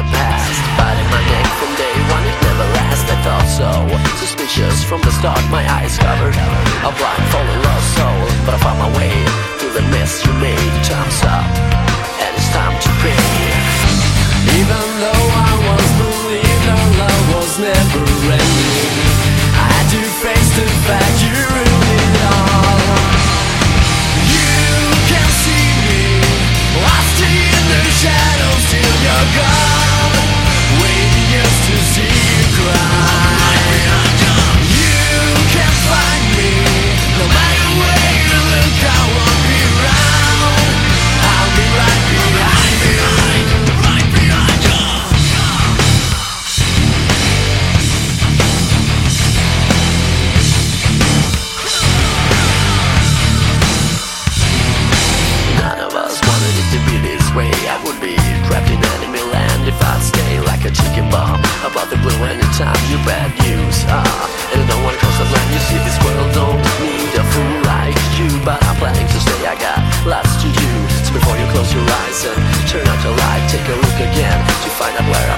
past, biting my neck from day one, it never lasts. I thought so, suspicious from the start, my eyes covered, a blindfolded lost soul. But I found my way through the mess you made. Time's up, and it's time to pay. Even though I once believed our love was never ending, I had to face the fact you ruined it all. You can see me, lost in the shadows till you're gone, waiting just to see you cry. You can find me, no matter where you look, I won't be around. I'll be right behind you. I would be trapped in enemy land if I'd stay like a chicken bomb about the blue anytime you bad news. And I don't wanna cross the line. You see, this world don't need a fool like you, but I'm planning to stay. I got lots to do. So before you close your eyes and turn out your light, take a look again to find out where I'm